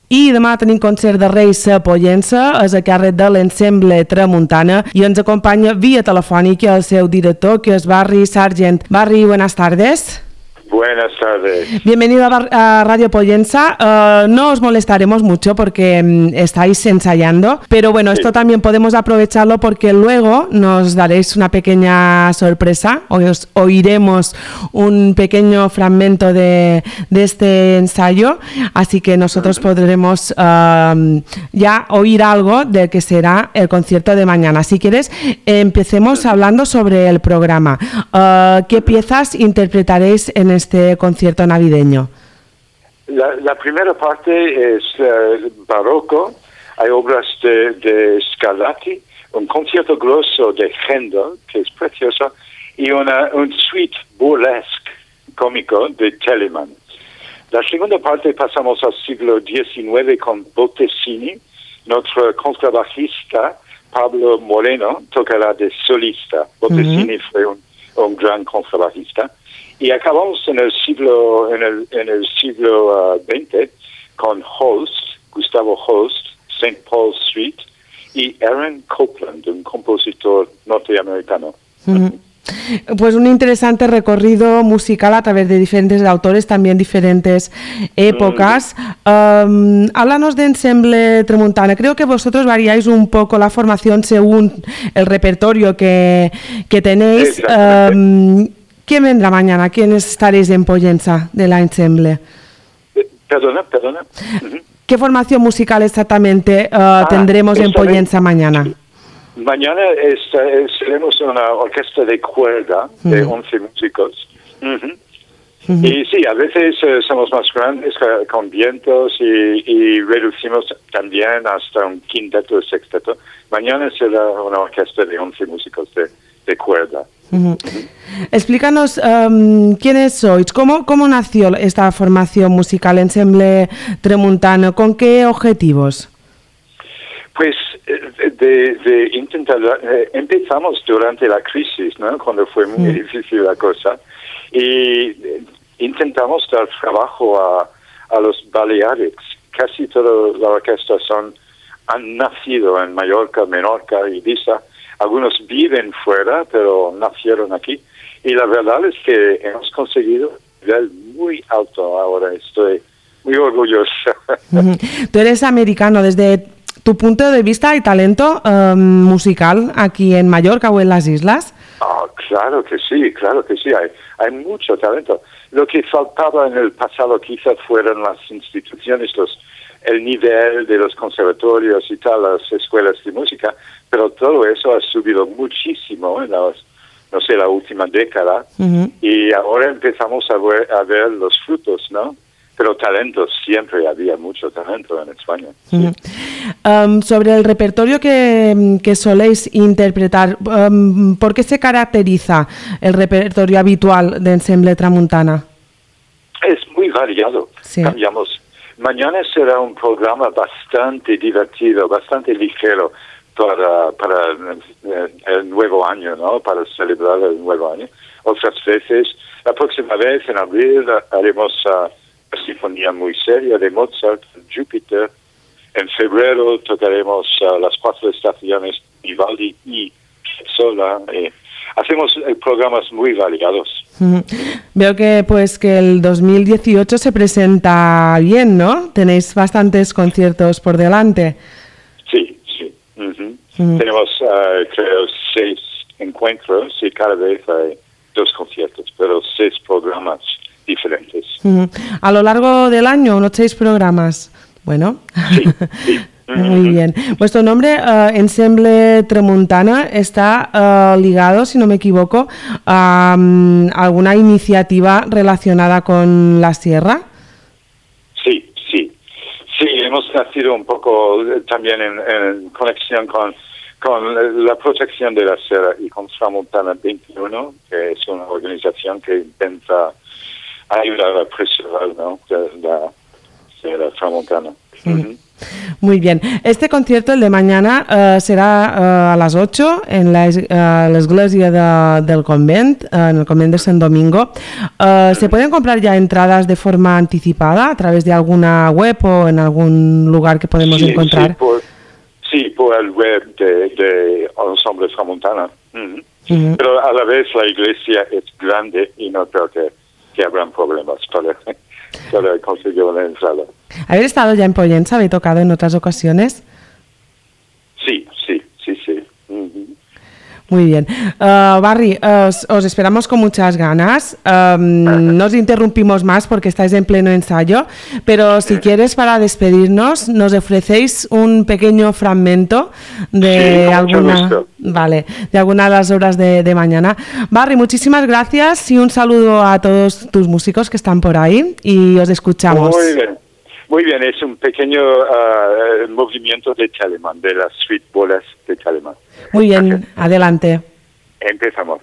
I demà tenim concert de Reis a Pollença, és a càrrec de l'Ensemble Tramuntana, i ens acompanya via telefònica el seu director, que és Barry Sargent. Barry, buenas tardes. Buenas tardes. Bienvenido a Radio Pollença. No os molestaremos mucho porque estáis ensayando, pero bueno, esto también podemos aprovecharlo porque luego nos daréis una pequeña sorpresa, os oiremos un pequeño fragmento de este ensayo, así que nosotros podremos ya oír algo de que será el concierto de mañana. Si quieres, empecemos hablando sobre el programa. ¿Qué piezas interpretaréis en este concierto navideño? La primera parte es barroco. Hay obras de Scarlatti, un concierto grosso de Händel, que es precioso, y un suite burlesque cómico de Telemann. La segunda parte pasamos al siglo XIX con Bottesini. Nuestro contrabajista, Pablo Moreno, tocará de solista. Bottesini fue un gran contrabajista. Y acabamos en el siglo XX con Holst, Gustavo Holst, St. Paul Street y Aaron Copland, un compositor norteamericano. Pues un interesante recorrido musical a través de diferentes autores, también diferentes épocas. Háblanos de Ensemble Tramuntana. Creo que vosotros variáis un poco la formación según el repertorio que tenéis. ¿Quién vendrá mañana? ¿Quiénes estaréis en Pollença de la Ensemble? Perdona. ¿Qué formación musical exactamente tendremos en Pollença mañana? Mañana seremos una orquesta de cuerda de 11 músicos. Y sí, a veces somos más grandes con vientos y reducimos también hasta un quinteto, sexteto. Mañana será una orquesta de 11 músicos de cuerda. Explícanos quiénes sois, cómo nació esta formación musical Ensemble Tramuntana, con qué objetivos. Pues de intentar, empezamos durante la crisis, ¿no? Cuando fue muy difícil la cosa, y intentamos dar trabajo a los Baleares. Casi todas las orquestas han nacido en Mallorca, Menorca, Ibiza. Algunos viven fuera, pero nacieron aquí. Y la verdad es que hemos conseguido un nivel muy alto ahora. Estoy muy orgulloso. Tú eres americano. Desde tu punto de vista, ¿hay talento musical aquí en Mallorca o en las islas? Claro que sí. Hay mucho talento. Lo que faltaba en el pasado quizás fueran las instituciones, el nivel de los conservatorios y tal, las escuelas de música, pero todo eso ha subido muchísimo en la última década, y ahora empezamos a ver los frutos, ¿no? Pero talento, siempre había mucho talento en España. Sí. Sobre el repertorio que soléis interpretar, ¿por qué se caracteriza el repertorio habitual de Ensemble Tramuntana? Es muy variado, sí. Cambiamos. Mañana será un programa bastante divertido, bastante ligero para el nuevo año, ¿no? Para celebrar el nuevo año. Otras veces, la próxima vez en abril haremos una sinfonía muy seria de Mozart, Júpiter. En febrero tocaremos las 4 estaciones Vivaldi y Piazzolla. Hacemos programas muy variados. Veo que el 2018 se presenta bien, ¿no? Tenéis bastantes conciertos por delante. Sí. Tenemos, creo, 6 encuentros y cada vez hay 2 conciertos, pero 6 programas diferentes. A lo largo del año, unos 6 programas. Bueno. Sí. Muy bien. Vuestro nombre, Ensemble Tramuntana, está ligado, si no me equivoco, a alguna iniciativa relacionada con la sierra. Sí, hemos nacido un poco también en conexión con la protección de la sierra y con Tramuntana 21, que es una organización que intenta ayudar a preservar, ¿no? la sierra tramuntana. Muy bien. Este concierto, el de mañana, será a las 8 en la iglesia del convent, en el convent de San Domingo. ¿Se pueden comprar ya entradas de forma anticipada a través de alguna web o en algún lugar que podemos encontrar? Sí, por el web de Ensemble Tramontana. Pero a la vez la iglesia es grande y no creo que habrán problemas para conseguir una entrada. ¿Haber estado ya en Pollensa? ¿Habéis tocado en otras ocasiones? Sí. Muy bien. Barry, os esperamos con muchas ganas. No os interrumpimos más porque estáis en pleno ensayo, pero si quieres, para despedirnos, nos ofrecéis un pequeño fragmento de de alguna de las obras de mañana. Barry, muchísimas gracias y un saludo a todos tus músicos que están por ahí y os escuchamos. Muy bien, es un pequeño movimiento de Telemann, de las suite bolas de Telemann. Muy bien, gracias. Adelante. Empezamos.